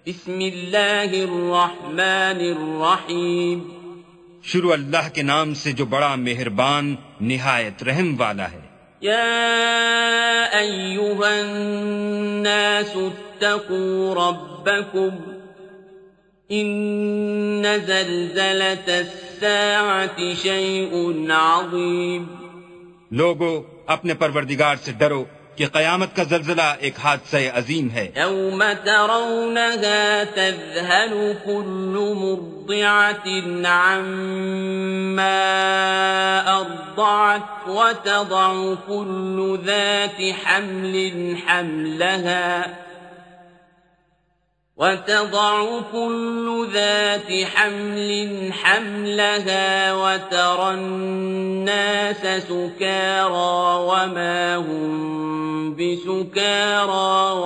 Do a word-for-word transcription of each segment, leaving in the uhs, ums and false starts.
بسم اللہ الرحمن الرحیم شروع اللہ کے نام سے جو بڑا مہربان نہایت رحم والا ہے۔ یا ایہا الناس اتقوا ربکم ان زلزلۃ الساعۃ شیء عظیم۔ لوگو اپنے پروردگار سے ڈرو کہ قیامت کا زلزلہ ایک حادثہ عظیم ہے۔ یوم ترونها تذہل کل مرضعة عما ارضعت وتضع كل ذات حمل حملها وتضع كل ذات حمل حملها وترى الناس سكارى وما هم بسكارى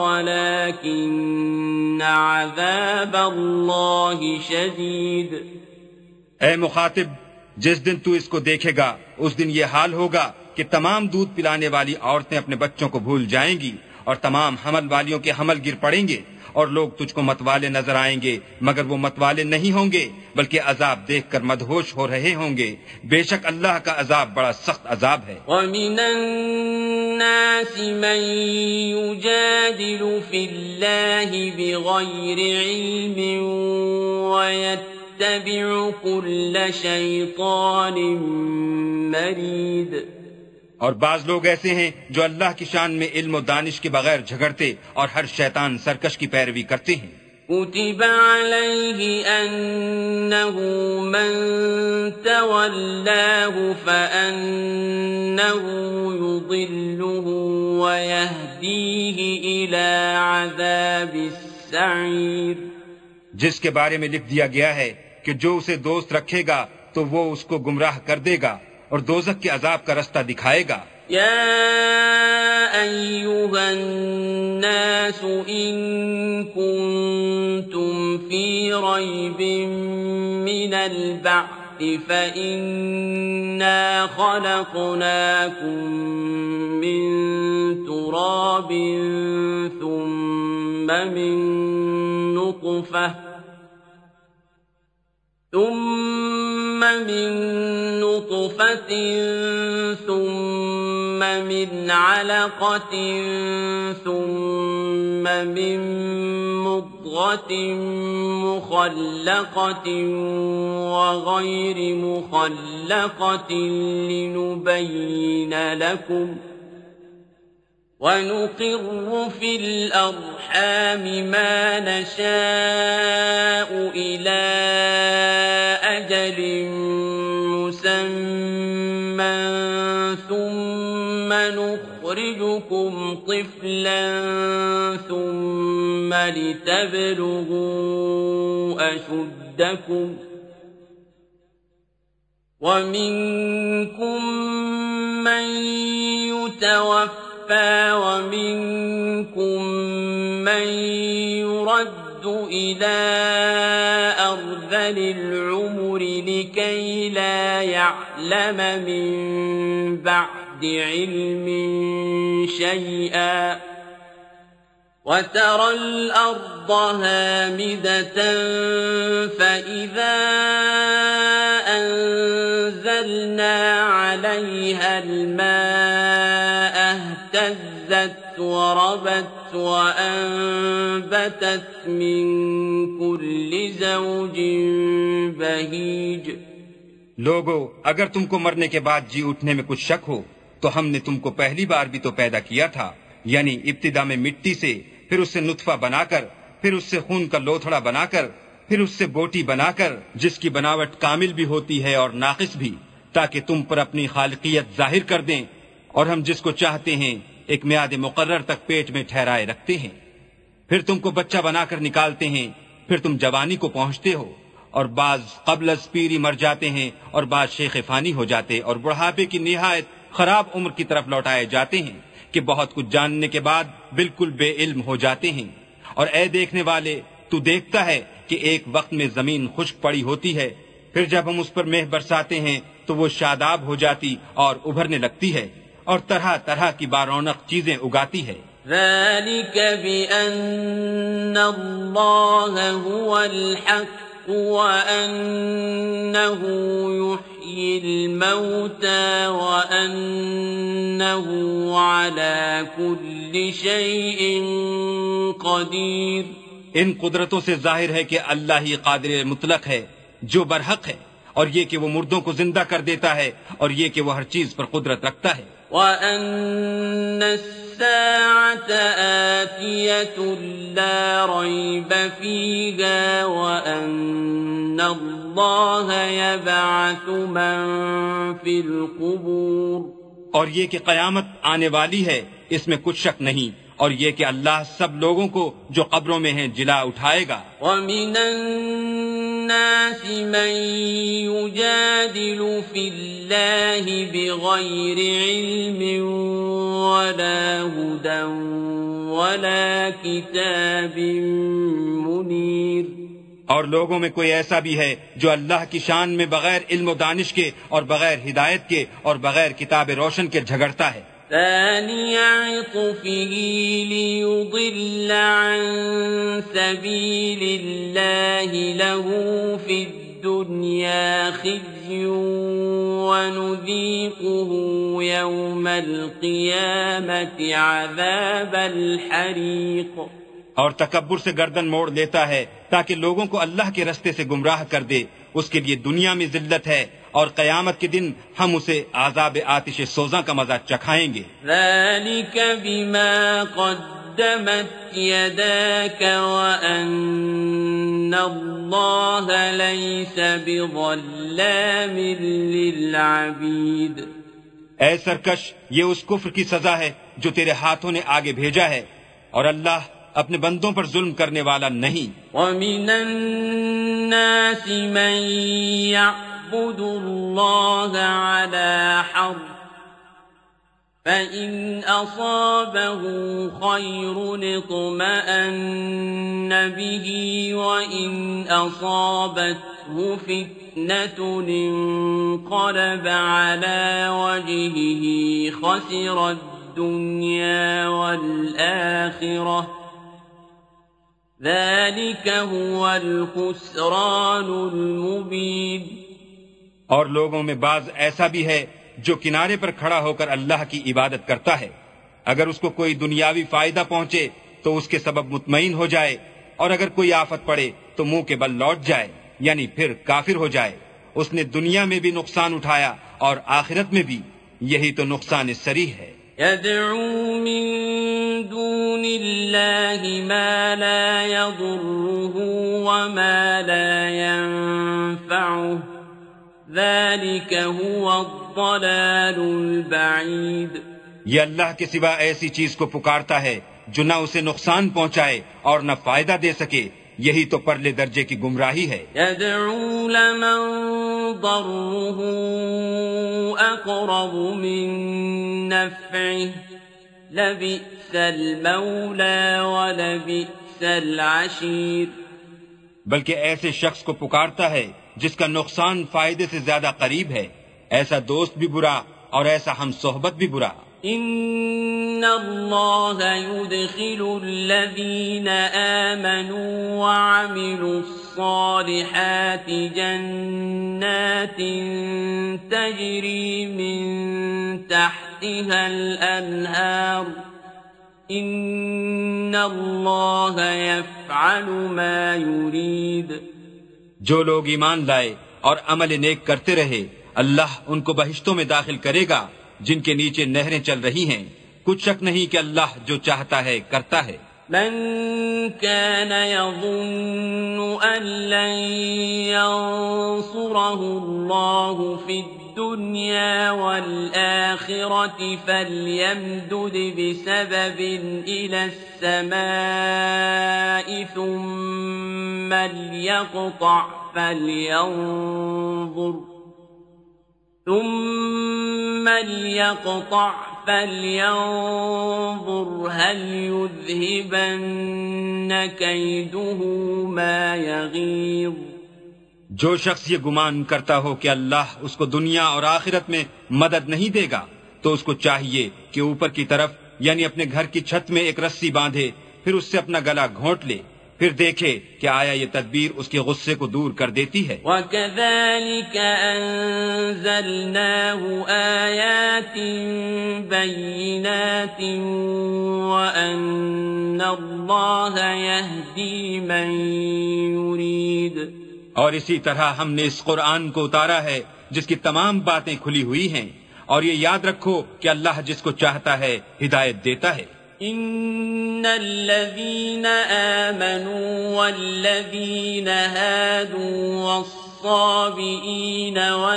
ولكن عذاب الله شديد۔ اے مخاطب، جس دن تو اس کو دیکھے گا اس دن یہ حال ہوگا کہ تمام دودھ پلانے والی عورتیں اپنے بچوں کو بھول جائیں گی اور تمام حمل والیوں کے حمل گر پڑیں گے، اور لوگ تجھ کو متوالے نظر آئیں گے مگر وہ متوالے نہیں ہوں گے بلکہ عذاب دیکھ کر مدہوش ہو رہے ہوں گے۔ بے شک اللہ کا عذاب بڑا سخت عذاب ہے۔ وَمِنَ النَّاسِ مَن يُجَادِلُ فِي اللَّهِ بِغَيْرِ عِلْمٍ وَيَتَّبِعُ كُلَّ شَيْطَانٍ مَرِيدٍ۔ اور بعض لوگ ایسے ہیں جو اللہ کی شان میں علم و دانش کے بغیر جھگڑتے اور ہر شیطان سرکش کی پیروی کرتے ہیں۔ كتب عليه أنه من تولاه فأنه يضله ويهديه إلى عذاب السعير۔ جس کے بارے میں لکھ دیا گیا ہے کہ جو اسے دوست رکھے گا تو وہ اس کو گمراہ کر دے گا اور دوزخ کے عذاب کا رستہ دکھائے گا۔ یا ایھا الناس ان کنتم فی ریب من البعث فإنا خلقناکم من تراب ثم من نطفہ ثم من نطفة ثم من علقة ثم من مضغة مخلقة وغير مخلقة لنبين لكم ونقر في الأرحام ما نشاء إلى أجل مسمى ثم نخرجكم طفلا ثم لتبلغوا أشدكم ومنكم من يتوفى ومنكم من يرد إلى أرذل العمر لكي لا يعلم من بعد علم شيئا وترى الأرض هامدة فإذا أنزلنا عليها الماء اهتزت وربت وأنبتت من كل زوج بهيج۔ لوگو اگر تم کو مرنے کے بعد جی اٹھنے میں کچھ شک ہو تو ہم نے تم کو پہلی بار بھی تو پیدا کیا تھا، یعنی ابتدا میں مٹی سے، پھر اس سے نطفہ بنا کر، پھر اس سے خون کا لوتھڑا بنا کر، پھر اس سے بوٹی بنا کر، جس کی بناوٹ کامل بھی ہوتی ہے اور ناقص بھی، تاکہ تم پر اپنی خالقیت ظاہر کر دیں، اور ہم جس کو چاہتے ہیں ایک میعاد مقرر تک پیٹ میں ٹھہرائے رکھتے ہیں، پھر تم کو بچہ بنا کر نکالتے ہیں، پھر تم جوانی کو پہنچتے ہو، اور بعض قبل از پیری مر جاتے ہیں اور بعض شیخ فانی ہو جاتے اور بڑھاپے کی نہایت خراب عمر کی طرف لوٹائے جاتے ہیں کہ بہت کچھ جاننے کے بعد بالکل بے علم ہو جاتے ہیں۔ اور اے دیکھنے والے، تو دیکھتا ہے کہ ایک وقت میں زمین خشک پڑی ہوتی ہے، پھر جب ہم اس پر مہ برساتے ہیں تو وہ شاداب ہو جاتی اور ابھرنے لگتی ہے اور طرح طرح کی بارونق چیزیں اگاتی ہے۔ ذلك بأن الله هو الحق وأنه يحيي الموتى وأنه على كل شيء قدير. ان قدرتوں سے ظاہر ہے کہ اللہ ہی قادر مطلق ہے جو برحق ہے، اور یہ کہ وہ مردوں کو زندہ کر دیتا ہے، اور یہ کہ وہ ہر چیز پر قدرت رکھتا ہے. وَأَنَّ السَّاعَةَ آتِيَةٌ لَا رَيْبَ فِيهَا وَأَنَّ اللَّهَ يَبْعَثُ مَن فِي الْقُبُورِ. اور یہ کہ قیامت آنے والی ہے اس میں کچھ شک نہیں، اور یہ کہ اللہ سب لوگوں کو جو قبروں میں ہیں جلا اٹھائے گا. وَمِنَ النَّاسِ مَن يُجَادِلُ فِي اللَّهِ بِغَيْرِ عِلْمٍ وَلَا هُدًى وَلَا كِتَابٍ مُنِيرٍ. اور لوگوں میں کوئی ایسا بھی ہے جو اللہ کی شان میں بغیر علم و دانش کے اور بغیر ہدایت کے اور بغیر کتاب روشن کے جھگڑتا ہے. ثاني عطفه ليضل عن سبيل الله له في الدنيا خزي ونذيقه يوم القيامة عذاب الحريق. اور تکبر سے گردن موڑ لیتا ہے تاکہ لوگوں کو اللہ کے رستے سے گمراہ کر دے، اس کے لیے دنیا میں ذلت ہے اور قیامت کے دن ہم اسے عذاب آتش سوزاں کا مزہ چکھائیں گے. ذلك بما قدمت يداك وأن الله ليس بظلام للعبيد. اے سرکش، یہ اس کفر کی سزا ہے جو تیرے ہاتھوں نے آگے بھیجا ہے، اور اللہ اپنے بندوں پر ظلم کرنے والا نہیں. وَمِنَ النَّاسِ مَن يَعْبُدُ اللَّهَ عَلَى حَرْفٍ فَإِنْ أَصَابَهُ خَيْرٌ اطْمَأَنَّ بِهِ وَإِنْ أَصَابَتْهُ فِتْنَةٌ انقلب عَلَى وَجْهِهِ خَسِرَ الدُّنْيَا وَالْآخِرَةَ ذلك هو الخسران المبين. اور لوگوں میں بعض ایسا بھی ہے جو کنارے پر کھڑا ہو کر اللہ کی عبادت کرتا ہے، اگر اس کو کوئی دنیاوی فائدہ پہنچے تو اس کے سبب مطمئن ہو جائے، اور اگر کوئی آفت پڑے تو منہ کے بل لوٹ جائے، یعنی پھر کافر ہو جائے. اس نے دنیا میں بھی نقصان اٹھایا اور آخرت میں بھی، یہی تو نقصان صریح ہے. يدعو من دون الله ما لا يضره وما لا ينفعه ذلك هو الضلال البعيد. یہ اللہ کے سوا ایسی چیز کو پکارتا ہے جو نہ اسے نقصان پہنچائے اور نہ فائدہ دے سکے، یہی تو پرلے درجے کی گمراہی ہے. يدعو لمن ضره أقرب من نفعه لبئس المولى ولبئس العشير. بلکہ ایسے شخص کو پکارتا ہے جس کا نقصان فائدے سے زیادہ قریب ہے، ایسا دوست بھی برا اور ایسا ہم صحبت بھی برا. ان اللہ يدخل الذین آمنوا وعملوا الصالحات جنات تجری من تحتها الانہار ان اللہ يفعل ما يريد. جو لوگ ایمان لائے اور عمل نیک کرتے رہے، اللہ ان کو بہشتوں میں داخل کرے گا جن کے نیچے نہریں چل رہی ہیں. کچھ شک نہیں کہ اللہ جو چاہتا ہے کرتا ہے. من كان يظن أن لن ينصره الله في الدنيا والآخرة فليمدد بسبب إلى السماء ثم ليقطع فلينظر ثم ليقطع فلينظر هل يذهبن كيده ما يغيظ. جو شخص یہ گمان کرتا ہو کہ اللہ اس کو دنیا اور آخرت میں مدد نہیں دے گا تو اس کو چاہیے کہ اوپر کی طرف یعنی اپنے گھر کی چھت میں ایک رسی باندھے، پھر اس سے اپنا گلا گھونٹ لے، پھر دیکھے کہ آیا یہ تدبیر اس کے غصے کو دور کر دیتی ہے۔ وَكَذَلِكَ أَنزَلْنَاهُ آيَاتٍ بَيِّنَاتٍ وَأَنَّ اللَّهَ يَهْدِي مَن يُرِيدُ۔ اور اسی طرح ہم نے اس قرآن کو اتارا ہے جس کی تمام باتیں کھلی ہوئی ہیں، اور یہ یاد رکھو کہ اللہ جس کو چاہتا ہے ہدایت دیتا ہے۔ إن الذين آمنوا والذين هادوا والصابئين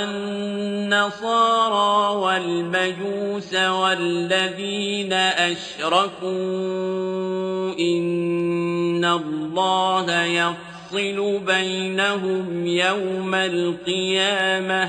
والنصارى والمجوس والذين أشركوا إن الله يفصل بينهم يوم القيامة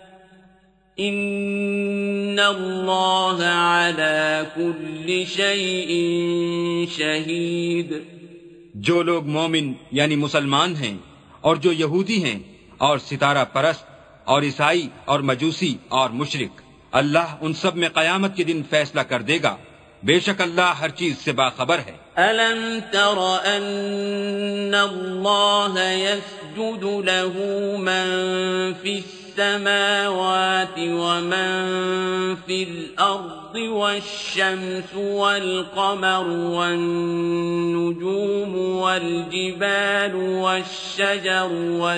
ان اللہ علی کل شیء شہید۔ جو لوگ مومن یعنی مسلمان ہیں اور جو یہودی ہیں اور ستارہ پرست اور عیسائی اور مجوسی اور مشرک، اللہ ان سب میں قیامت کے دن فیصلہ کر دے گا، بے شک اللہ ہر چیز سے باخبر ہے۔ أَلَمْ تَرَ أَنَّ اللَّهَ يَسْجُدُ لَهُ مَن فِي السَّمَاوَاتِ وَمَن فِي الْأَرْضِ وَالشَّمْسُ وَالْقَمَرُ وَالنُّجُومُ وَالْجِبَالُ وَالشَّجَرُ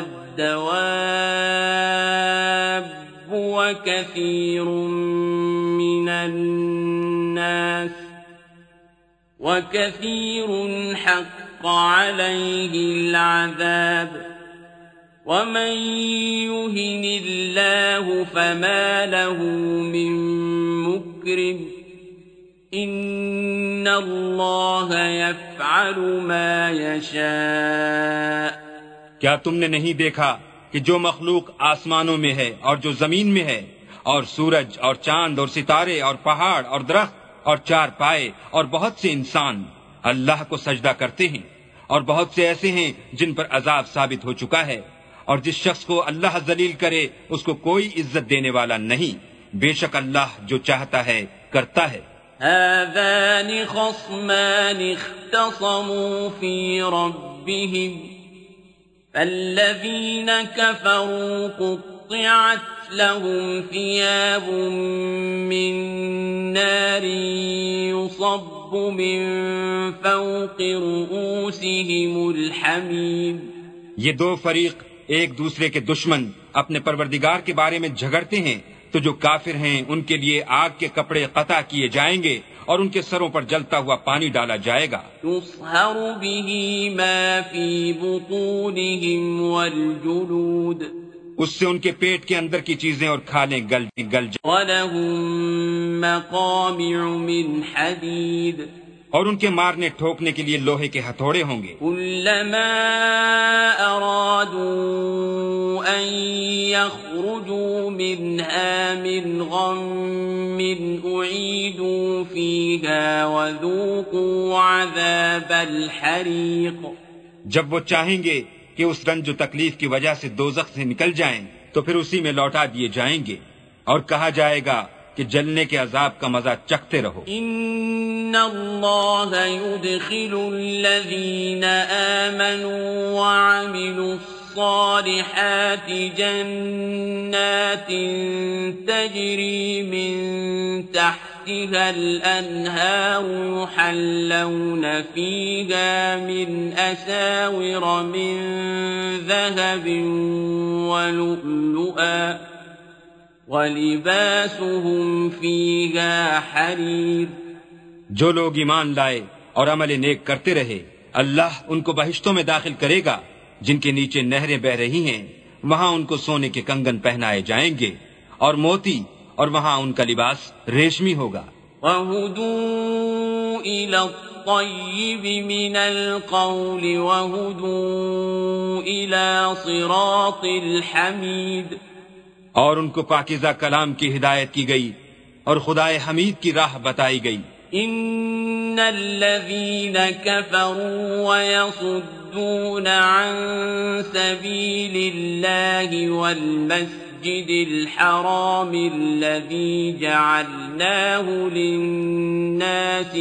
وَالدَّوَابُّ وَكَثِيرٌ مِّنَ النَّاسِ وَكَثِيرٌ حَقَّ عَلَيْهِ الْعَذَابُ وَمَن يُهِنِ اللَّهُ فَمَا لَهُ مِن مُّكْرِمٍ إِنَّ اللَّهَ يَفْعَلُ مَا يَشَاءُ۔ کیا تم نے نہیں دیکھا کہ جو مخلوق آسمانوں میں ہے اور جو زمین میں ہے، اور سورج اور چاند اور ستارے اور پہاڑ اور درخت اور چار پائے اور بہت سے انسان اللہ کو سجدہ کرتے ہیں، اور بہت سے ایسے ہیں جن پر عذاب ثابت ہو چکا ہے، اور جس شخص کو اللہ ذلیل کرے اس کو کوئی عزت دینے والا نہیں، بے شک اللہ جو چاہتا ہے کرتا ہے۔ هذان خصمان اختصموا في ربهم فالذين كفروا قطعت لهم ثياب من نار يصب من فوق رؤوسهم الحميم۔ یہ دو فریق ایک دوسرے کے دشمن اپنے پروردگار کے بارے میں جھگڑتے ہیں، تو جو کافر ہیں ان کے لیے آگ کے کپڑے قطع کیے جائیں گے اور ان کے سروں پر جلتا ہوا پانی ڈالا جائے گا۔ يصهر به ما في بطونهم والجلود، اس سے ان کے پیٹ کے اندر کی چیزیں اور کھالیں گل گل جائیں، وَلَهُم مَّقَامِعُ مِنْ حَدِيدٍ، اور ان کے مارنے ٹھوکنے کے لیے لوہے کے ہتھوڑے ہوں گے۔ كُلَّمَا أَرَادُوا أَن يَخْرُجُوا مِنْهَا مِنْ غَمٍّ أُعِيدُوا فِيهَا وَذُوقُوا عَذَابَ الْحَرِيقِ۔ جب وہ چاہیں گے کہ اس رنج و تکلیف کی وجہ سے دوزخ سے نکل جائیں تو پھر اسی میں لوٹا دیے جائیں گے، اور کہا جائے گا کہ جلنے کے عذاب کا مزہ چکھتے رہو۔ ان اللہ يدخل الذین آمنوا وعملوا الصالحات جنات تجری من تحتها الانہار يحلون فيها من اساور من ذهب ولؤلؤا وَلِبَاسُهُمْ فِيهَا حَرِيرٌ۔ جو لوگ ایمان لائے اور عمل نیک کرتے رہے، اللہ ان کو بہشتوں میں داخل کرے گا جن کے نیچے نہریں بہ رہی ہیں، وہاں ان کو سونے کے کنگن پہنائے جائیں گے اور موتی، اور وہاں ان کا لباس ریشمی ہوگا۔ وَهُدُوا إِلَى الطَّيِّبِ مِنَ الْقَوْلِ وَهُدُوا إِلَى صِرَاطِ الْحَمِيدِ، اور ان کو پاکیزہ کلام کی ہدایت کی گئی اور خدائے حمید کی راہ بتائی گئی۔ ان الذين كفروا ويصدون عن سبيل الله والمسجد المسجد الحرام الذي جعلناه للناس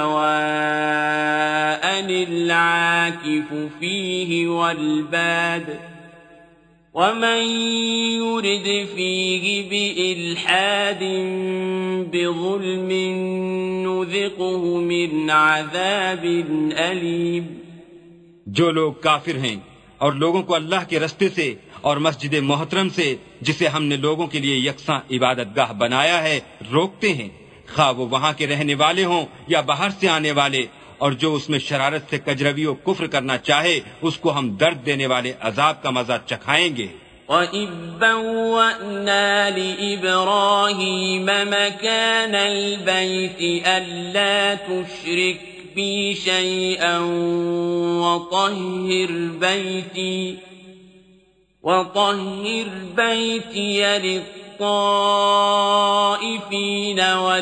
سواء العاكف فيه والباد ومن يرد فيه بإلحاد بظلم نذقه من عذاب أليم. جو لوگ کافر ہیں اور لوگوں کو اللہ کے رستے سے اور مسجد محترم سے جسے ہم نے لوگوں کے لیے یکساں عبادت گاہ بنایا ہے روکتے ہیں، خواہ وہ وہاں کے رہنے والے ہوں یا باہر سے آنے والے، اور جو اس میں شرارت سے کجروی و کفر کرنا چاہے اس کو ہم درد دینے والے عذاب کا مزہ چکھائیں گے. وَإِذْ بَوَّأْنَا لِإِبْرَاهِيمَ مَكَانَ الْبَيْتِ أَلَّا تُشْرِكْ بِي شَيْئًا وَطَهِّرْ بَيْتِي وَطَهِّرْ بَيْتِيَ لِلطَّائِفِينَ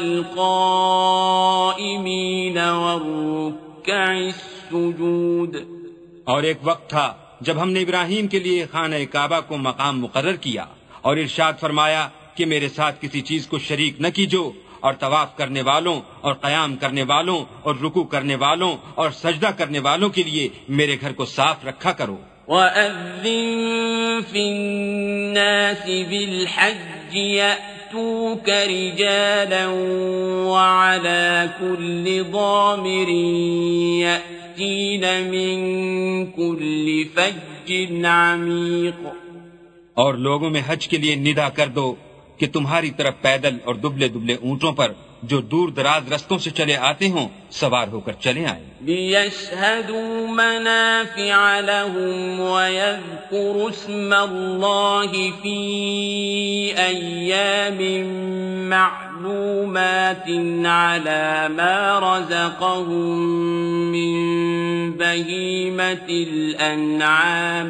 وَالْقَائِمِينَ وَالرُّكَّعِ السُّجُودِ. اور ایک وقت تھا جب ہم نے ابراہیم کے لیے خانہ کعبہ کو مقام مقرر کیا اور ارشاد فرمایا کہ میرے ساتھ کسی چیز کو شریک نہ کیجو، اور طواف کرنے والوں اور قیام کرنے والوں اور رکوع کرنے والوں اور سجدہ کرنے والوں کے لیے میرے گھر کو صاف رکھا کرو. وَأَذِّن فِي النَّاسِ بِالْحَجِّ يَأْتُوكَ رِجَالًا وَعَلَى كُلِّ ضَامِرٍ يَأْتِينَ مِن كُلِّ فَجٍّ عَمِيقٍ. اور لوگوں میں حج کے لیے ندا کر دو کہ تمہاری طرف پیدل اور دبلے دبلے اونٹوں پر جو دور دراز رستوں سے چلے آتے ہوں سوار ہو کر چلے آئیں. لِيَشْهَدُوا مَنَافِعَ لَهُمْ وَيَذْكُرُوا اسْمَ اللَّهِ فِي أَيَّامٍ مَّعْلُومَاتٍ عَلَى مَا رَزَقَهُم مِّن بَهِيمَةِ الْأَنْعَامِ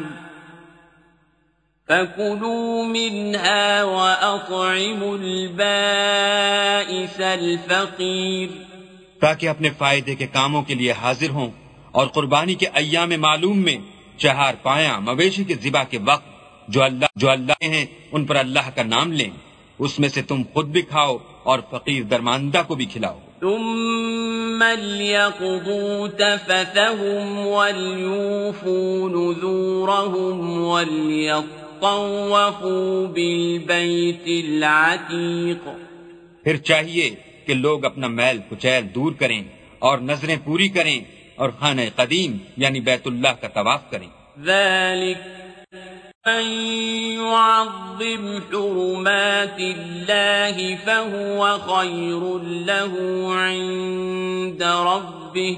فَكُلُوا مِنْهَا وَأَطْعِمُوا الْبَائِسَ الْفَقِيرَ. تاکہ اپنے فائدے کے کاموں کے لیے حاضر ہوں اور قربانی کے ایام معلوم میں چہار پایاں مویشی کے ذبح کے وقت جو اللہ جو اللہ ہیں ان پر اللہ کا نام لیں، اس میں سے تم خود بھی کھاؤ اور فقیر درماندہ کو بھی کھلاؤ. ثم ليقضوا تفثهم وليوفوا نذورهم وليطوفوا بالبيت العتيق. پھر چاہیے کہ لوگ اپنا میل کچیل دور کریں اور نظریں پوری کریں اور خانہ قدیم یعنی بیت اللہ کا طواف کریں. ذلك من يعظم حرمات الله فهو خير له عند ربه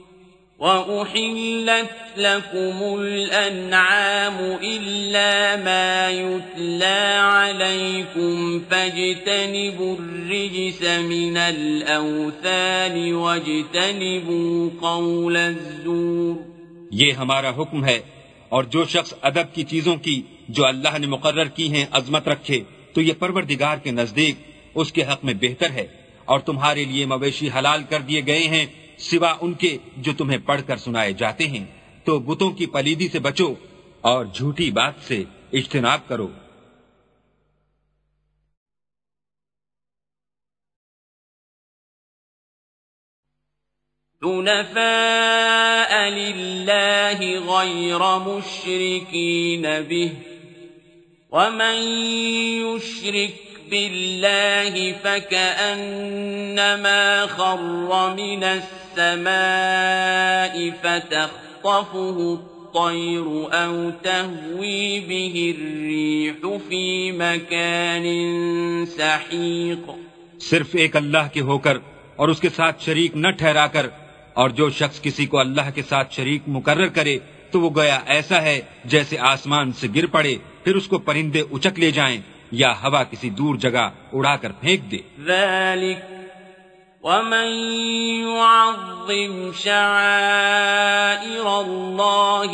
وأحلت لكم الأنعام إلا ما يتلى عليكم فاجتنبوا الرجس من الأوثان واجتنبوا قول الزور. یہ ہمارا حکم ہے، اور جو شخص ادب کی چیزوں کی جو اللہ نے مقرر کی ہیں عظمت رکھے تو یہ پروردگار کے نزدیک اس کے حق میں بہتر ہے، اور تمہارے لیے مویشی حلال کر دیے گئے ہیں سوا ان کے جو تمہیں پڑھ کر سنائے جاتے ہیں، تو بتوں کی پلیدی سے بچو اور جھوٹی بات سے اجتناب کرو. حنفاء لله غير مشركين به ومن يشرك بالله فكأنما خر من السماء فتخطفه الطير أو تهوي به الريح في مكان سحيق. صرف ایک اللہ کے ہو کر اور اس کے ساتھ شریک نہ ٹھہرا کر، اور جو شخص کسی کو اللہ کے ساتھ شریک مقرر کرے تو وہ گویا ایسا ہے جیسے آسمان سے گر پڑے پھر اس کو پرندے اچک لے جائیں یا ہوا کسی دور جگہ اڑا کر پھینک دے. ذلك ومن يعظم شعائر الله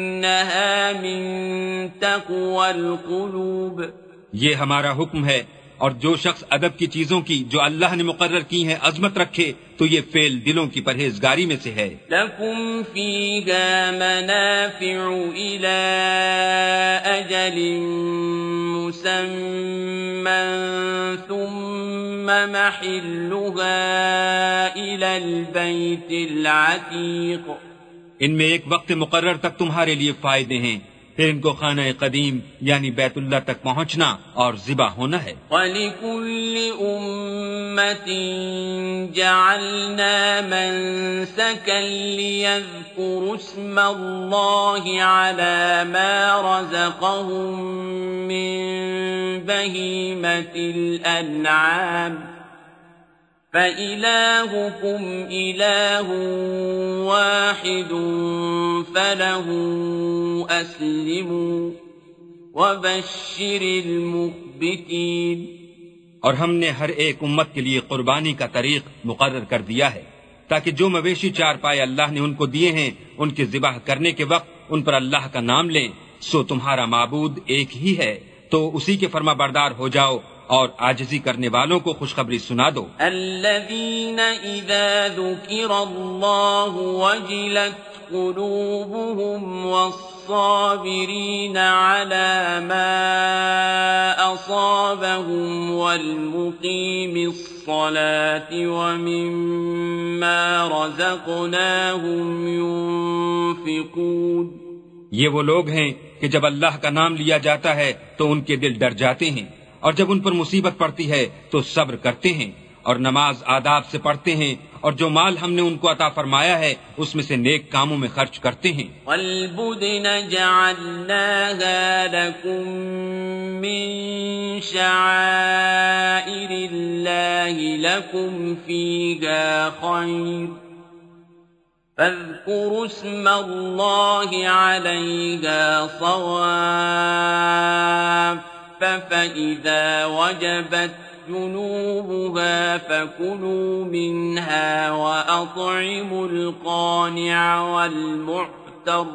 فإنها من تقوى القلوب. یہ ہمارا حکم ہے اور جو شخص ادب کی چیزوں کی جو اللہ نے مقرر کی ہیں عظمت رکھے تو یہ فعل دلوں کی پرہیزگاری میں سے ہے. لَكُمْ فِيهَا مَنَافِعُ إِلَىٰ أَجَلٍ مُّسَمًّى ثُمَّ مَحِلُّهَا إِلَى الْبَيْتِ الْعَتِيقِ. ان میں ایک وقت مقرر تک تمہارے لیے فائدے ہیں، پھر ان کو خانہ قدیم یعنی بیت اللہ تک پہنچنا اور ذبح ہونا ہے. وَلِكُلِّ أُمَّةٍ جَعَلْنَا مَنسَكًا لِيَذْكُرُوا اسْمَ اللَّهِ عَلَى مَا رَزَقَهُم مِّن بَهِيمَةِ الْأَنْعَامِ فَإِلَٰهُكُمْ إِلَٰهٌ وَاحِدٌ فَلَهُ أَسْلِمُوا وَبَشِّرِ الْمُخْبِتِينَ. اور ہم نے ہر ایک امت کے لیے قربانی کا طریق مقرر کر دیا ہے تاکہ جو مویشی چار پائے اللہ نے ان کو دیے ہیں ان کے ذبح کرنے کے وقت ان پر اللہ کا نام لیں. سو تمہارا معبود ایک ہی ہے تو اسی کے فرما بردار ہو جاؤ اور عاجزی کرنے والوں کو خوشخبری سنا دو. الذین اذا ذکر اللہ وجلت قلوبهم والصابرین علی ما اصابهم والمقیم الصلاة ومما رزقناهم ينفقون. یہ وہ لوگ ہیں کہ جب اللہ کا نام لیا جاتا ہے تو ان کے دل ڈر جاتے ہیں، اور جب ان پر مصیبت پڑتی ہے تو صبر کرتے ہیں اور نماز آداب سے پڑھتے ہیں، اور جو مال ہم نے ان کو عطا فرمایا ہے اس میں سے نیک کاموں میں خرچ کرتے ہیں. وَالْبُدْنَ جَعَلْنَاهَا لَكُم مِّن شَعَائِرِ اللَّهِ لَكُمْ فِيهَا خَيْرٌ فَاذْكُرُوا اسْمَ اللَّهِ عَلَيْهَا صَوَافَّ فَإِذَا وَجَبَتْ جُنُوبُهَا فَكُلُوا مِنْهَا وَأَطْعِمُوا الْقَانِعَ وَالْمُعْتَرَّ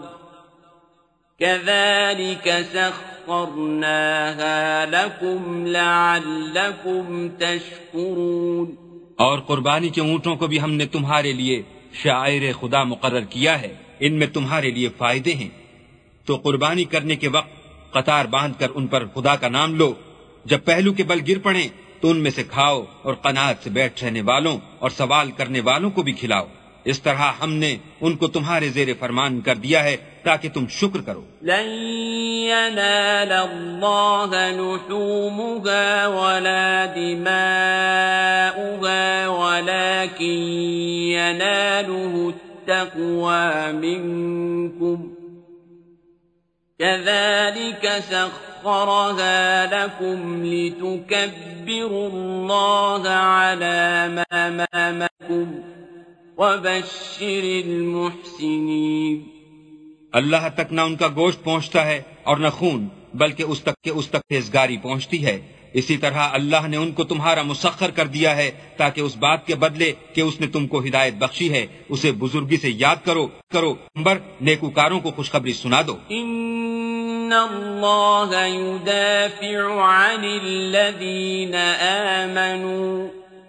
كَذَلِكَ سَخَّرْنَاهَا لَكُمْ لَعَلَّكُمْ تَشْكُرُونَ. اور قربانی کے اونٹوں کو بھی ہم نے تمہارے لیے شعائر خدا مقرر کیا ہے، ان میں تمہارے لیے فائدے ہیں. تو قربانی کرنے کے وقت قطار باندھ کر ان پر خدا کا نام لو. جب پہلو کے بل گر پڑیں تو ان میں سے کھاؤ اور قناعت سے بیٹھ رہنے والوں اور سوال کرنے والوں کو بھی کھلاؤ. اس طرح ہم نے ان کو تمہارے زیر فرمان کر دیا ہے تاکہ تم شکر کرو. لن ينال الله لحومها ولا دماؤها ولكن يناله التقوى منكم كذلك سخرها لكم لتكبروا الله على ما أمركم وبشر المحسنين. اللہ تک نہ ان کا گوشت پہنچتا ہے اور نہ خون، بلکہ اس تک کہ اس تک پرہیزگاری پہنچتی ہے. اسی طرح اللہ نے ان کو تمہارا مسخر کر دیا ہے تاکہ اس بات کے بدلے کہ اس نے تم کو ہدایت بخشی ہے اسے بزرگی سے یاد کرو کرو نمبر نیکوکاروں کو خوشخبری سنا دو. ان اللہ یدافع عن الذین آمنوا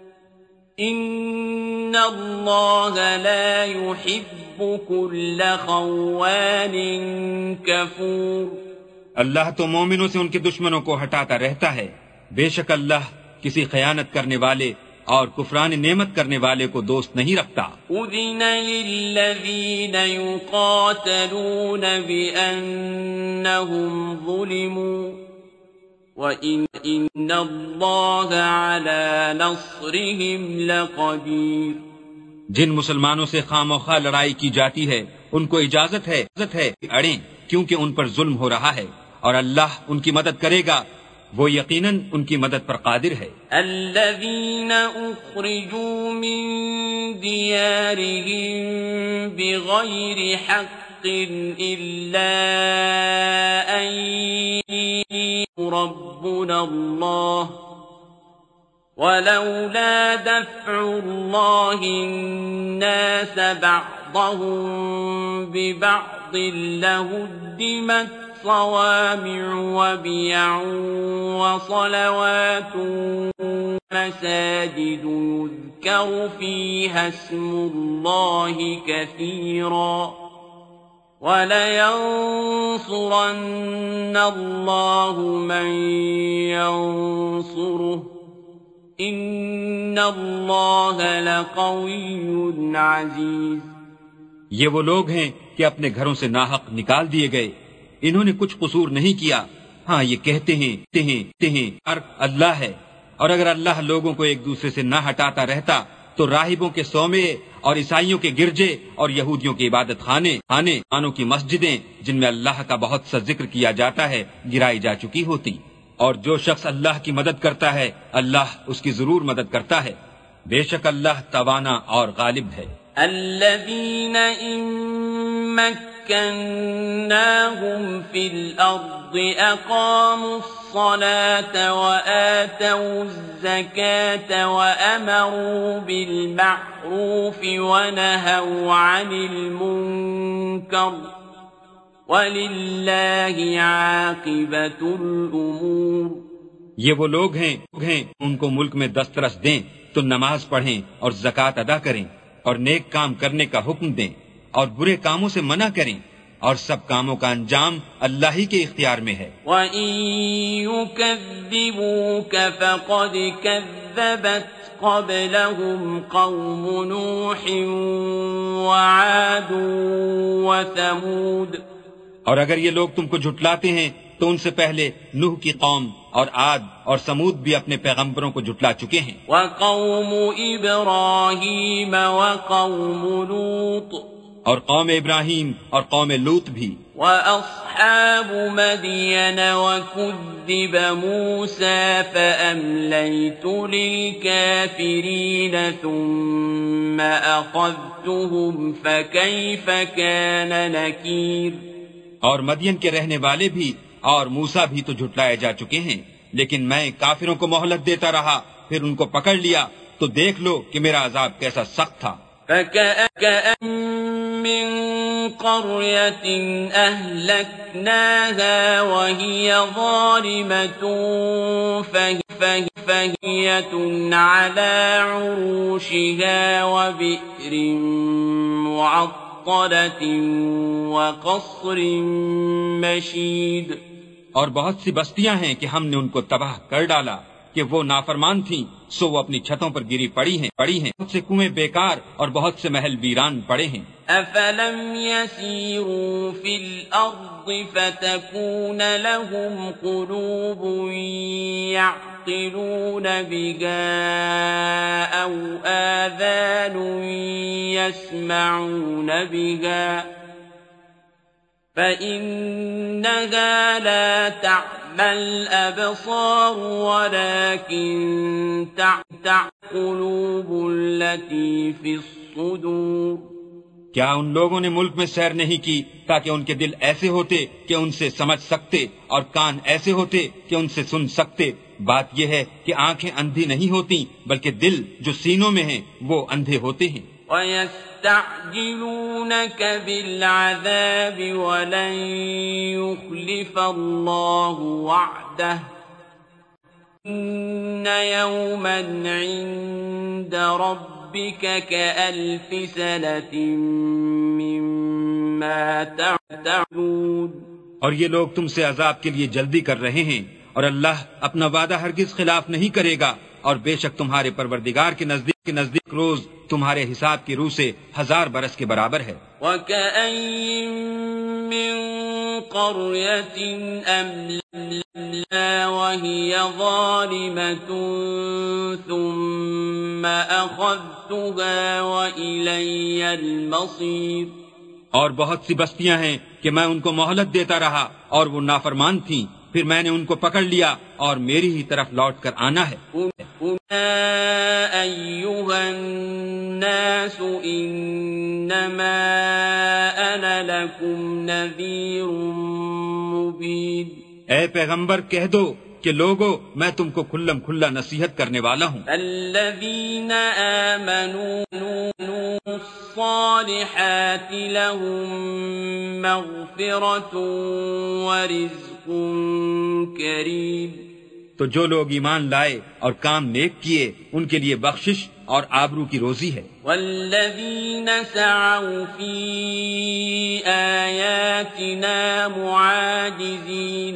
ان اللہ لا يحب كل خوان کفور. اللہ تو مومنوں سے ان کے دشمنوں کو ہٹاتا رہتا ہے، بے شک اللہ کسی خیانت کرنے والے اور کفران نعمت کرنے والے کو دوست نہیں رکھتا. اذن للذین یقاتلون بأنہم ظلموا وَإِنَّ اللَّهَ عَلَى نَصْرِهِمْ لَقَدِيرٌ. جن مسلمانوں سے خاموخواہ لڑائی کی جاتی ہے ان کو اجازت ہے اجازت ہے اڑیں، کیونکہ ان پر ظلم ہو رہا ہے، اور اللہ ان کی مدد کرے گا، وہ یقیناً ان کی مدد پر قادر ہے. الذین اخرجوا من دیارهم بغیر حق الا ان ربنا اللہ ولولا دفع الله الناس بعضهم ببعض لهدمت صوامع وبيع وصلوات مساجد يذكر فيها اسم الله كثيرا وَلَيَنصُرَنَّ اللَّهُ مَن يَنصُرُهُ إِنَّ اللَّهَ لَقَوِيٌّ عَزِيزٌ۔ یہ وہ لوگ ہیں کہ اپنے گھروں سے ناحق نکال دیے گئے، انہوں نے کچھ قصور نہیں کیا۔ ہاں یہ کہتے ہیں کہتے ہیں اللہ ہے، اور اگر اللہ لوگوں کو ایک دوسرے سے نہ ہٹاتا رہتا تو راہبوں کے صومعے اور عیسائیوں کے گرجے اور یہودیوں کے عبادت خانے خانے خانوں کی مسجدیں جن میں اللہ کا بہت سا ذکر کیا جاتا ہے گرائی جا چکی ہوتی۔ اور جو شخص اللہ کی مدد کرتا ہے اللہ اس کی ضرور مدد کرتا ہے، بے شک اللہ توانا اور غالب ہے۔ الذين إن مكناهم في الأرض أقاموا الصلاة وآتوا الزكاة وأمروا بالمعروف ونهوا عن المنكر ولله عاقبة الأمور۔ یہ وہ لوگ ہیں ان کو ملک میں دسترس دیں تو نماز پڑھیں اور زکوٰۃ ادا کریں اور نیک کام کرنے کا حکم دیں اور برے کاموں سے منع کریں، اور سب کاموں کا انجام اللہ ہی کے اختیار میں ہے۔ وَإِن يُكَذِّبُوكَ فَقَدْ كَذَّبَتْ قَبْلَهُمْ قَوْمُ نُوحٍ وَعَادٌ وَثَمُودَ۔ اور اگر یہ لوگ تم کو جھٹلاتے ہیں تو ان سے پہلے نوح کی قوم اور عاد اور سمود بھی اپنے پیغمبروں کو جھٹلا چکے ہیں۔ وَقَوْمُ إِبْرَاهِيمَ وَقَوْمُ لُوطٍ، اور قوم ابراہیم اور قوم لوط بھی۔ وَأَصْحَابُ مَدْيَنَ وَكُذِّبَ مُوسَى فَأَمْلَيْتُ لِلْكَافِرِينَ ثُمَّ أَخَذْتُهُمْ فَكَيْفَ كَانَ نَكِيرِ۔ اور مدین کے رہنے والے بھی اور موسیٰ بھی تو جھٹلائے جا چکے ہیں، لیکن میں کافروں کو مہلت دیتا رہا، پھر ان کو پکڑ لیا تو دیکھ لو کہ میرا عذاب کیسا سخت تھا۔ فَكَأَنَّ مِن قَرْيَةٍ أَهْلَكْنَاهَا وَهِيَ ظَالِمَةٌ فَهِيَةٌ عَلَى عُرُوشِهَا وَبِئْرٍ مُّعَطَّلَةٍ وَقَصْرٍ مَّشِيدٍ۔ اور بہت سی بستیاں ہیں کہ ہم نے ان کو تباہ کر ڈالا کہ وہ نافرمان تھیں، سو وہ اپنی چھتوں پر گری پڑی ہیں پڑی ہیں بہت سے کنویں بیکار اور بہت سے محل ویران پڑے ہیں۔ أَفَلَمْ يَسِيرُوا فِي الْأَرْضِ فَتَكُونَ لَهُمْ قُلُوبٌ يَعْقِلُونَ بِهَا أَوْ آذَانٌ يَسْمَعُونَ بِهَا فَإِنَّهَا لَا تَعْمَى الْأَبْصَارُ وَلَكِن تَعْمَى الْقُلُوبُ الَّتِي فِي الصُّدُورِ۔ کیا ان لوگوں نے ملک میں سیر نہیں کی تاکہ ان کے دل ایسے ہوتے کہ ان سے سمجھ سکتے اور کان ایسے ہوتے کہ ان سے سن سکتے؟ بات یہ ہے کہ آنکھیں اندھی نہیں ہوتی بلکہ دل جو سینوں میں ہیں وہ اندھے ہوتے ہیں۔ وَيَسْتَعْجِلُونَكَ بِالْعَذَابِ وَلَن يُخْلِفَ اللَّهُ وَعْدَهُ إِنَّ يَوْمًا عِندَ رَبِّكَ كَأَلْفِ سَنَةٍ مِّمَّا تَعُدُّونَ۔ اور یہ لوگ تم سے عذاب کے لیے جلدی کر رہے ہیں، اور اللہ اپنا وعدہ ہرگز خلاف نہیں کرے گا، اور بے شک تمہارے پروردگار کے نزدیک کے نزدیک روز تمہارے حساب کی روح سے ہزار برس کے برابر ہے۔ وَكَأَيٍّ مِّن قَرْيَةٍ أَمْلَيْنَا وَهِيَ ظَالِمَةٌ ثُمَّ أَخَذْتُهَا وَإِلَيَّ الْمَصِيرُ۔ اور بہت سی بستیاں ہیں کہ میں ان کو مہلت دیتا رہا اور وہ نافرمان تھیں، پھر میں نے ان کو پکڑ لیا اور میری ہی طرف لوٹ کر آنا ہے۔ أَيُّهَا النَّاسُ إِنَّمَا أَنَا لَكُمْ نَذِيرٌ مُّبِينٌ۔ اے پیغمبر کہہ دو کہ لوگو میں تم کو کھلم کھلا نصیحت کرنے والا ہوں۔ الذین آمنوا الصالحات لهم مغفرۃ ورزق کریم، تو جو لوگ ایمان لائے اور کام نیک کیے ان کے لیے بخشش اور آبرو کی روزی ہے۔ والذین سعوا فی آیاتنا معاجزین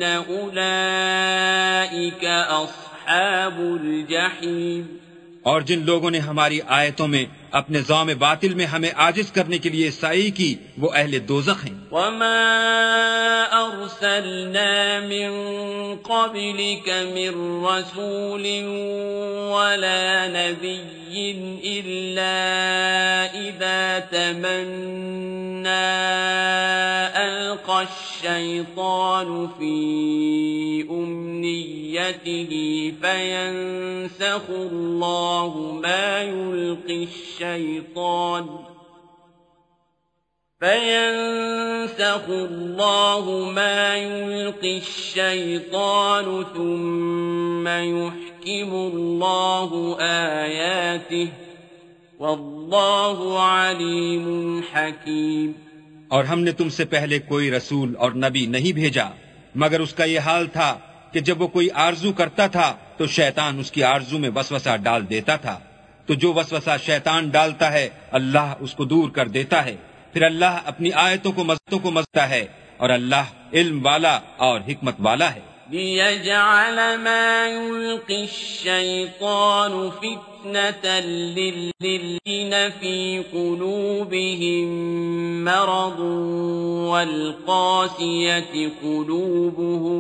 اولئک اصحاب الجحیم، اور جن لوگوں نے ہماری آیتوں میں اپنے زوم باطل میں ہمیں عاجز کرنے کے لیے سعی کی وہ اہل دوزخ ہیں۔ وما ارسلنا من قبلك من رسول ولا نبي الا اذا تمنى القى الشيطان في امنيته فينسخ الله ما يلقي الشيطان فينسخ الله ما يلقي الشيطان ثم يحكم الله آياته والله عليم حكيم۔ اور ہم نے تم سے پہلے کوئی رسول اور نبی نہیں بھیجا مگر اس کا یہ حال تھا کہ جب وہ کوئی آرزو کرتا تھا تو شیطان اس کی آرزو میں وسوسہ ڈال دیتا تھا، تو جو وسوسہ شیطان ڈالتا ہے اللہ اس کو دور کر دیتا ہے، پھر اللہ اپنی آیتوں کو مزتوں کو مزتا ہے، اور اللہ علم والا اور حکمت والا ہے۔ لِيَجْعَلَ مَا يُلْقِي الشَّيْطَانُ فِتْنَةً لِّلَّذِينَ فِي قُلُوبِهِم مَّرَضٌ وَالْقَاسِيَةِ قُلُوبُهُمْ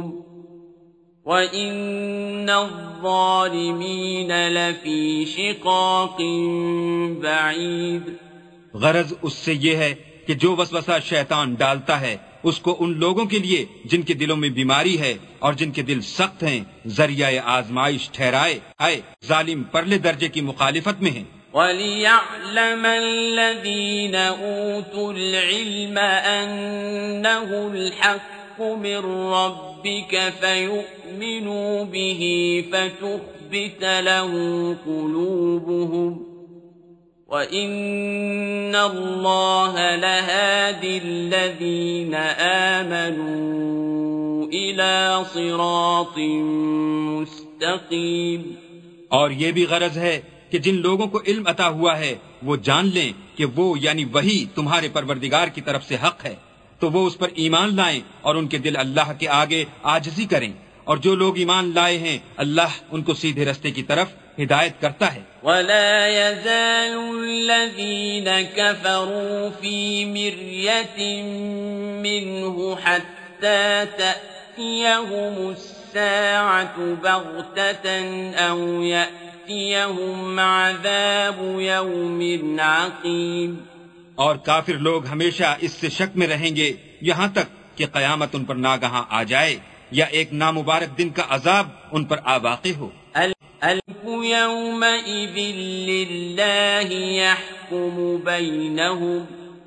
وَإِنَّ الظَّالِمِينَ لَفِي شِقَاقٍ بَعِيدٍ۔ غرض اس سے یہ ہے کہ جو وسوسہ شیطان ڈالتا ہے اس کو ان لوگوں کے لیے جن کے دلوں میں بیماری ہے اور جن کے دل سخت ہیں ذریعہ آزمائش ٹھہرائے آئے ظالم پرلے درجے کی مخالفت میں ہیں۔ وَلِيَعْلَمَ الَّذِينَ أُوتُوا الْعِلْمَ أَنَّهُ الْحَقُّ مِنْ رَبِّكَ فَيُؤْمِنُوا بِهِ فَتُخْبِتَ لَهُ قُلُوبُهُمْ وَإِنَّ اللَّهَ لَهَادِ الَّذِينَ آمَنُوا إِلَى صِرَاطٍ مُسْتَقِيمٍ۔ اور یہ بھی غرض ہے کہ جن لوگوں کو علم عطا ہوا ہے وہ جان لیں کہ وہ یعنی وہی تمہارے پروردگار کی طرف سے حق ہے، تو وہ اس پر ایمان لائیں اور ان کے دل اللہ کے آگے عاجزی کریں، اور جو لوگ ایمان لائے ہیں اللہ ان کو سیدھے رستے کی طرف ہدایت کرتا ہے۔ وَلَا يَزَالُ الَّذِينَ كَفَرُوا فِي مِرْيَةٍ مِّنْهُ حَتَّى تَأْتِيَهُمُ السَّاعَةُ بَغْتَةً أَوْ يَأْتِيَهُمْ عَذَابُ يَوْمٍ عَقِيمٍ۔ اور کافر لوگ ہمیشہ اس سے شک میں رہیں گے یہاں تک کہ قیامت ان پر ناگہاں آ جائے یا ایک نامبارک دن کا عذاب ان پر آ واقع ہو۔ الْمُلْكُ يَوْمَئِذٍ لِلَّهِ يَحْكُمُ بَيْنَهُمْ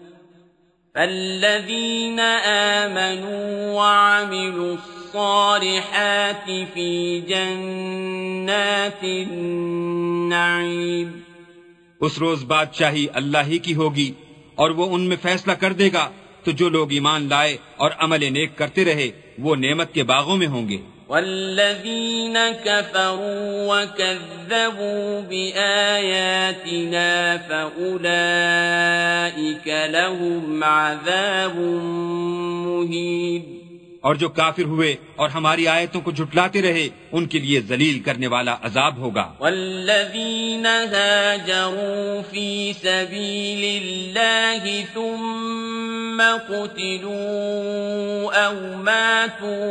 فَالَّذِينَ آمَنُوا وَعَمِلُوا الصَّالِحَاتِ فِي جَنَّاتِ النَّعِيمِ۔ اس روز بادشاہی اللہ ہی کی ہوگی اور وہ ان میں فیصلہ کر دے گا، تو جو لوگ ایمان لائے اور عمل نیک کرتے رہے وہ نعمت کے باغوں میں ہوں گے۔ والذین کفروا وکذبوا بآیاتنا فأولئک لهم عذاب مہین۔ اور جو کافر ہوئے اور ہماری آیتوں کو جھٹلاتے رہے ان کے لیے ذلیل کرنے والا عذاب ہوگا۔ والذین هاجروا فی سبیل اللہ ثم قتلوا او ماتوا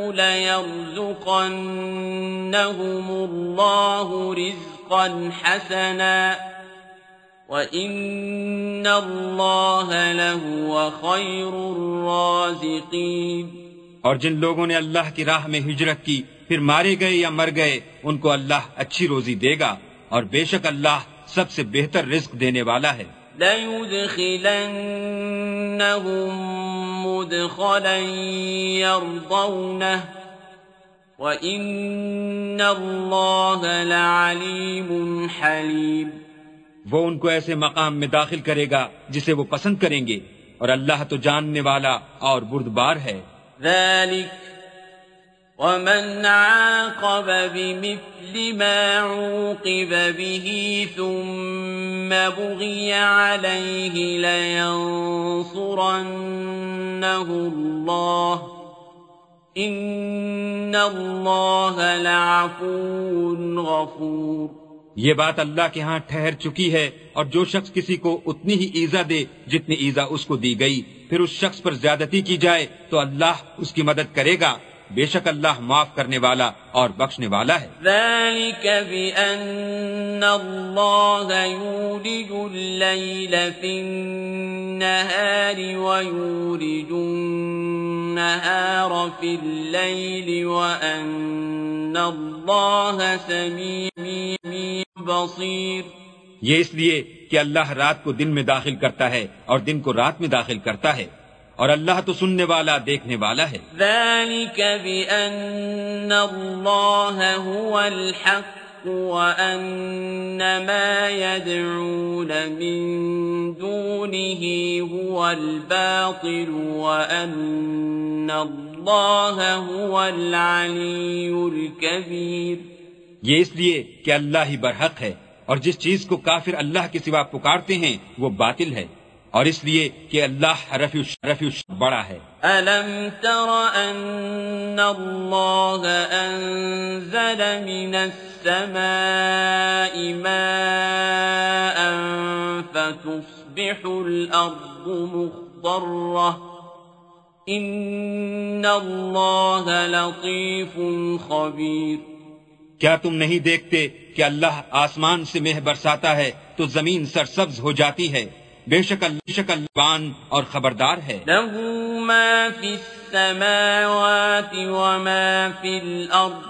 لیرزقنہم اللہ رزقا حسنا وَإِنَّ اللَّهَ لَهُوَ خَيْرُ الرَّازِقِينَ۔ اور جن لوگوں نے اللہ کی راہ میں ہجرت کی پھر مارے گئے یا مر گئے ان کو اللہ اچھی روزی دے گا، اور بے شک اللہ سب سے بہتر رزق دینے والا ہے۔ لَيُدْخِلَنَّهُم مُّدْخَلًا يَرْضَوْنَهُ وَإِنَّ اللَّهَ لَعَلِيمٌ حَلِيمٌ. وہ ان کو ایسے مقام میں داخل کرے گا جسے وہ پسند کریں گے، اور اللہ تو جاننے والا اور بردبار ہے. ذَلِكَ وَمَنْ عَاقَبَ بِمِثْلِ مَا عُوقِبَ بِهِ ثُمَّ بُغِيَ عَلَيْهِ لَيَنصُرَنَّهُ اللَّهُ إِنَّ اللَّهَ لَعَفُوٌّ غَفُورٌ. یہ بات اللہ کے ہاں ٹھہر چکی ہے، اور جو شخص کسی کو اتنی ہی ایزا دے جتنی ایزا اس کو دی گئی، پھر اس شخص پر زیادتی کی جائے تو اللہ اس کی مدد کرے گا. بے شک اللہ معاف کرنے والا اور بخشنے والا ہے. ذَلِكَ بِأَنَّ اللَّهَ يُولِجُ اللَّيْلَ فِي النَّهَارِ وَيُولِجُ النَّهَارَ فِي اللَّيْلِ وَأَنَّ اللَّهَ سَمِيعٌ بَصِيرٌ. یہ اس لیے کہ اللہ رات کو دن میں داخل کرتا ہے اور دن کو رات میں داخل کرتا ہے، اور اللہ تو سننے والا دیکھنے والا ہے. ذَلِكَ بِأَنَّ اللَّهَ هُوَ الْحَقُّ وَأَنَّ مَا يَدْعُونَ مِن دُونِهِ هُوَ الْبَاطِلُ وَأَنَّ اللَّهَ هُوَ الْعَلِيُّ الْكَبِيرُ. یہ اس لیے کہ اللہ ہی برحق ہے، اور جس چیز کو کافر اللہ کے سوا پکارتے ہیں وہ باطل ہے، اور اس لیے کہ اللہ رفیع رفیع بڑا ہے. أَلَمْ تَرَ أَنَّ اللَّهَ أَنزَلَ مِنَ السَّمَاءِ مَاءً فَتُصْبِحُ الْأَرْضُ مُخْضَرَّةً إِنَّ اللَّهَ لَطِيفٌ خَبِيرٌ. کیا تم نہیں دیکھتے کہ اللہ آسمان سے مہ برساتا ہے تو زمین سرسبز ہو جاتی ہے؟ بے شک اللہ بان اور خبردار ہے. لَهُ مَا فِي السَّمَاوَاتِ وَمَا فِي الْأَرْضِ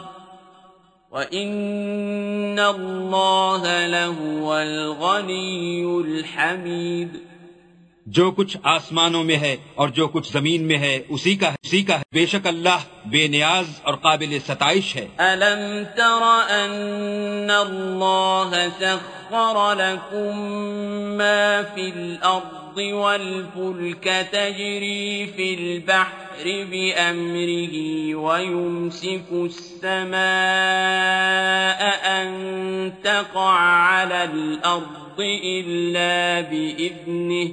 وَإِنَّ اللَّهَ لَهُوَ الْغَنِيُّ الْحَمِيدُ. جو کچھ آسمانوں میں ہے اور جو کچھ زمین میں ہے اسی کا اسی کا ہے. بے شک اللہ بے نیاز اور قابل ستائش ہے. أَلَمْ تَرَ أَنَّ اللَّهَ سَخَّرَ لَكُم مَّا فِي الْأَرْضِ وَالْفُلْكَ تَجْرِي فِي الْبَحْرِ بِأَمْرِهِ وَيُمْسِكُ السَّمَاءَ أَن تَقَعَ عَلَى الْأَرْضِ إِلَّا بِإِذْنِهِ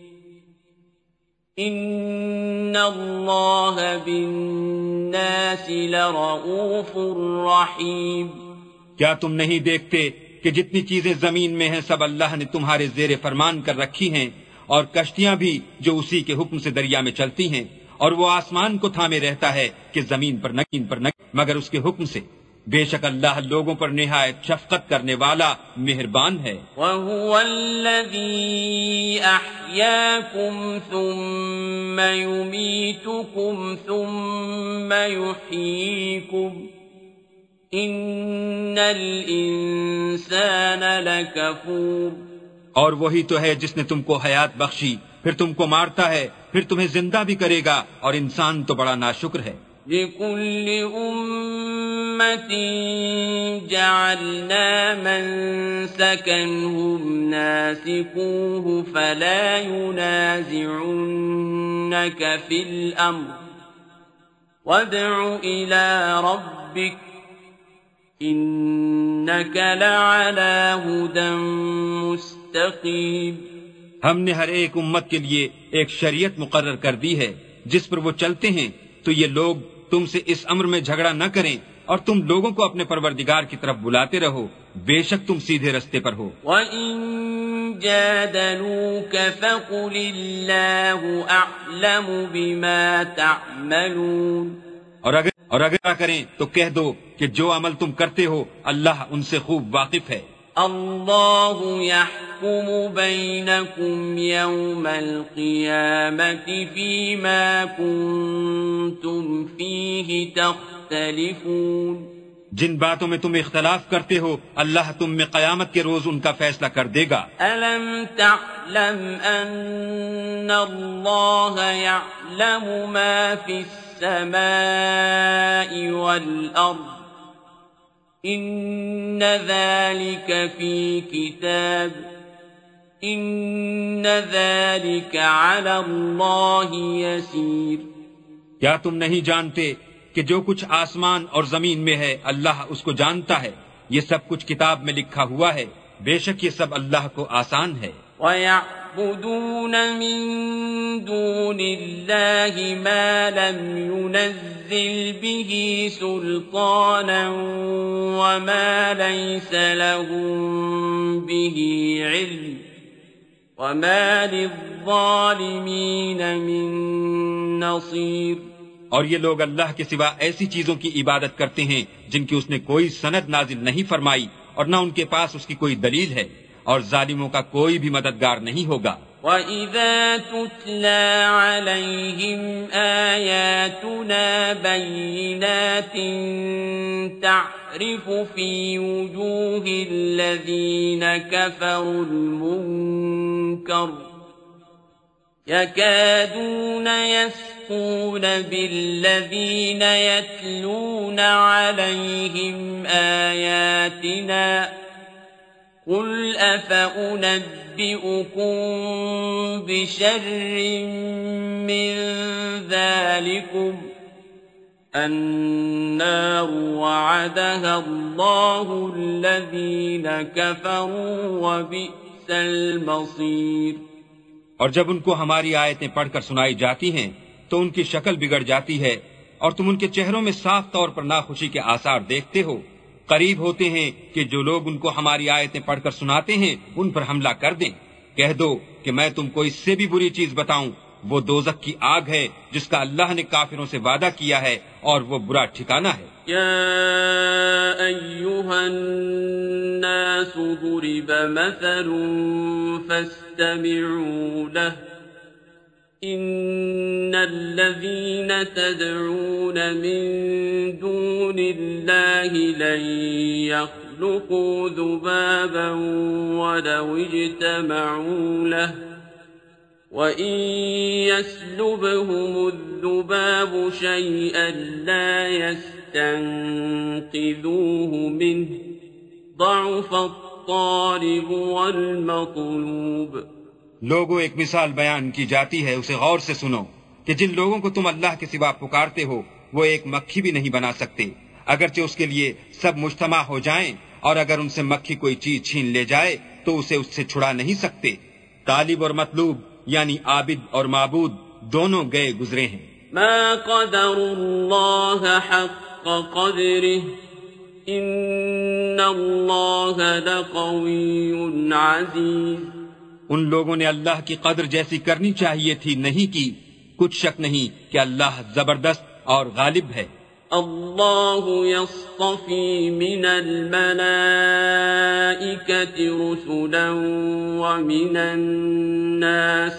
إِنَّ اللَّهَ بِالنَّاسِ لَرَءُوفٌ رَحِيمٌ. کیا تم نہیں دیکھتے کہ جتنی چیزیں زمین میں ہیں سب اللہ نے تمہارے زیر فرمان کر رکھی ہیں، اور کشتیاں بھی جو اسی کے حکم سے دریا میں چلتی ہیں، اور وہ آسمان کو تھامے رہتا ہے کہ زمین پر نگین پر نگین مگر اس کے حکم سے. بے شک اللہ لوگوں پر نہایت شفقت کرنے والا مہربان ہے. وَهُوَ الَّذِي أَحْيَاكُمْ ثُمَّ يُمِيتُكُمْ ثُمَّ يُحْيِيكُمْ إِنَّ الْإِنسَانَ لَكَفُورٌ. اور وہی تو ہے جس نے تم کو حیات بخشی، پھر تم کو مارتا ہے، پھر تمہیں زندہ بھی کرے گا، اور انسان تو بڑا ناشکر ہے. لِكُلِّ أُمَّةٍ جَعَلْنَا مَنسَكًا هُمْ نَاسِكُوهُ فَلَا يُنَازِعُنَّكَ فِي الْأَمْرِ وَادْعُ إِلَى رَبِّكَ إِنَّكَ لَعَلَى هُدًى مُسْتَقِيمٍ. ہم نے ہر ایک امت کے لیے ایک شریعت مقرر کر دی ہے جس پر وہ چلتے ہیں، تو یہ لوگ تم سے اس امر میں جھگڑا نہ کریں، اور تم لوگوں کو اپنے پروردگار کی طرف بلاتے رہو، بے شک تم سیدھے رستے پر ہو. وَإِن جَادَلُوكَ فَقُلِ اللَّهُ أَعْلَمُ بِمَا تَعْمَلُونَ. اور اگر اور اگر کریں تو کہہ دو کہ جو عمل تم کرتے ہو اللہ ان سے خوب واقف ہے. اللہ يحكم بينكم يوم القيامة فيما كنتم فيه تختلفون. جن باتوں میں تم اختلاف کرتے ہو اللہ تم میں قیامت کے روز ان کا فیصلہ کر دے گا. أَلَمْ تَعْلَمْ أَنَّ اللَّهَ يَعْلَمُ مَا فِي السَّمَاءِ وَالْأَرْضِ إِنَّ ذَلِكَ فِي كِتَابٍ إِنَّ ذَلِكَ عَلَى اللَّهِ يَسِيرٌ. کیا تم نہیں جانتے کہ جو کچھ آسمان اور زمین میں ہے اللہ اس کو جانتا ہے؟ یہ سب کچھ کتاب میں لکھا ہوا ہے. بے شک یہ سب اللہ کو آسان ہے. وَيَعْبُدُونَ مِن دُونِ اللَّهِ مَا لَمْ يُنَزِّلْ بِهِ سُلْطَانًا وَمَا لَيْسَ لَهُم بِهِ عِلْمٌ وَمَا لِلظَّالِمِينَ مِن نَّصِيرٍ. اور یہ لوگ اللہ کے سوا ایسی چیزوں کی عبادت کرتے ہیں جن کی اس نے کوئی سند نازل نہیں فرمائی اور نہ ان کے پاس اس کی کوئی دلیل ہے، اور ظالموں کا کوئی بھی مددگار نہیں ہوگا. وَإِذَا تُتْلَى عَلَيْهِمْ آيَاتُنَا بَيِّنَاتٍ تَعْرِفُ فِي وُجُوهِ الَّذِينَ كَفَرُوا الْمُنكَرَ يَكَادُونَ يَسْطُونَ بِالَّذِينَ يَتْلُونَ عَلَيْهِمْ آيَاتِنَا قُلْ أَفَأُنَبِّئُكُم بِشَرٍّ مِّن ذَلِكُمْ النَّارُ وَعَدَهَا اللَّهُ الَّذِينَ كَفَرُوا وَبِئْسَ الْمَصِيرُ. اور جب ان کو ہماری آیتیں پڑھ کر سنائی جاتی ہیں تو ان کی شکل بگڑ جاتی ہے اور تم ان کے چہروں میں صاف طور پر ناخوشی کے آثار دیکھتے ہو. قریب ہوتے ہیں کہ جو لوگ ان کو ہماری آیتیں پڑھ کر سناتے ہیں ان پر حملہ کر دیں. کہہ دو کہ میں تم کو اس سے بھی بری چیز بتاؤں، وہ دوزخ کی آگ ہے جس کا اللہ نے کافروں سے وعدہ کیا ہے اور وہ برا ٹھکانہ ہے. يا أيها الناس ضرب مثل فاستمعوا له إن الذين تدعون من دون الله لن يخلقوا ذبابا ولو اجتمعوا له وَإِن يَسْلُبْهُمُ الذُّبَابُ شَيْئًا لَّا يَسْتَنقِذُوهُ مِنْهُ ضَعُفَ الطَّالِبُ وَالْمَطْلُوبُ. لوگوں ایک مثال بیان کی جاتی ہے، اسے غور سے سنو کہ جن لوگوں کو تم اللہ کے سوا پکارتے ہو وہ ایک مکھی بھی نہیں بنا سکتے، اگرچہ اس کے لیے سب مجتمع ہو جائیں، اور اگر ان سے مکھی کوئی چیز چھین لے جائے تو اسے اس سے چھڑا نہیں سکتے. طالب اور مطلوب یعنی عابد اور معبود دونوں گئے گزرے ہیں. ما قدر اللہ حق قدره ان اللہ لقوی عزیز. ان لوگوں نے اللہ کی قدر جیسی کرنی چاہیے تھی نہیں کی. کچھ شک نہیں کہ اللہ زبردست اور غالب ہے. اللہ یصطفی من الملائکة رسلا ومن الناس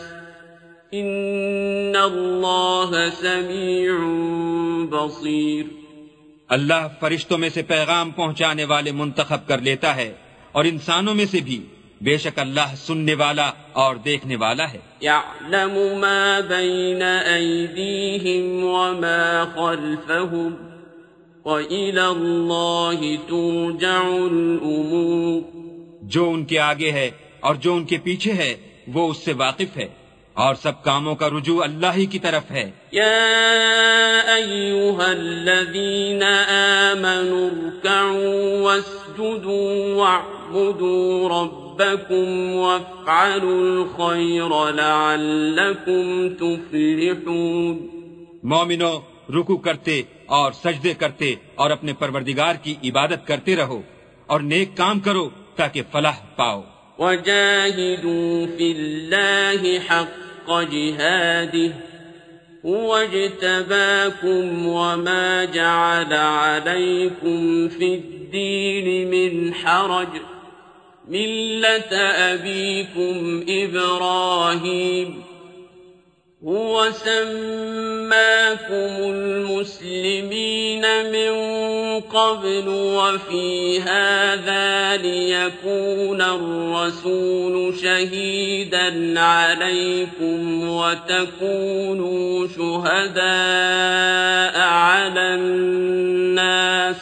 ان اللہ سمیع بصیر. اللہ فرشتوں میں سے پیغام پہنچانے والے منتخب کر لیتا ہے اور انسانوں میں سے بھی، بے شک اللہ سننے والا اور دیکھنے والا ہے. یعلم ما بین ایدیہم وما خلفہم وإلی اللہ ترجع الامور. جو ان کے آگے ہے اور جو ان کے پیچھے ہے وہ اس سے واقف ہے، اور سب کاموں کا رجوع اللہ ہی کی طرف ہے. یا ایھا الذین آمنوا ارکعوا واسجدوا واعبدوا ربکم وافعلوا الخیر لعلکم تفلحون. مومنو، رکوع کرتے اور سجدے کرتے اور اپنے پروردگار کی عبادت کرتے رہو اور نیک کام کرو تاکہ فلاح پاؤ. وجاہدوا فی اللہ حق جہادہ هو اجتباکم وما جعل علیکم فی الدین من حرج ملة ابیکم ابراہیم هو سماكم المسلمين من قبل وفي هذا ليكون الرسول شهيدا عليكم وتكونوا شهداء على الناس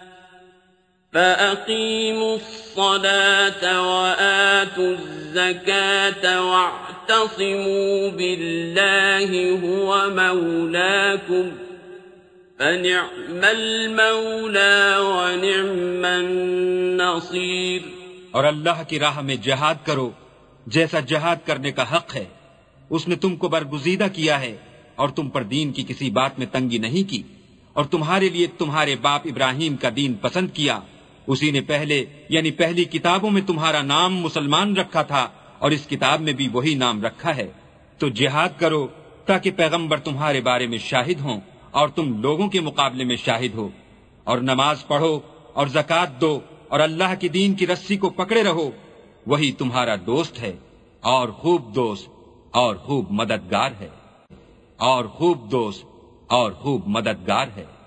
فأقيموا الصلاة وآتوا الزكاة واعتصموا بالله هو مولاكم فنعم المولى ونعم النصير۔ اور اللہ کی راہ میں جہاد کرو جیسا جہاد کرنے کا حق ہے، اس نے تم کو برگزیدہ کیا ہے اور تم پر دین کی کسی بات میں تنگی نہیں کی، اور تمہارے لیے تمہارے باپ ابراہیم کا دین پسند کیا، اسی نے پہلے یعنی پہلی کتابوں میں تمہارا نام مسلمان رکھا تھا اور اس کتاب میں بھی وہی نام رکھا ہے، تو جہاد کرو تاکہ پیغمبر تمہارے بارے میں شاہد ہوں اور تم لوگوں کے مقابلے میں شاہد ہو، اور نماز پڑھو اور زکوٰۃ دو اور اللہ کی دین کی رسی کو پکڑے رہو، وہی تمہارا دوست ہے اور خوب دوست اور خوب مددگار ہے اور خوب دوست اور خوب مددگار ہے۔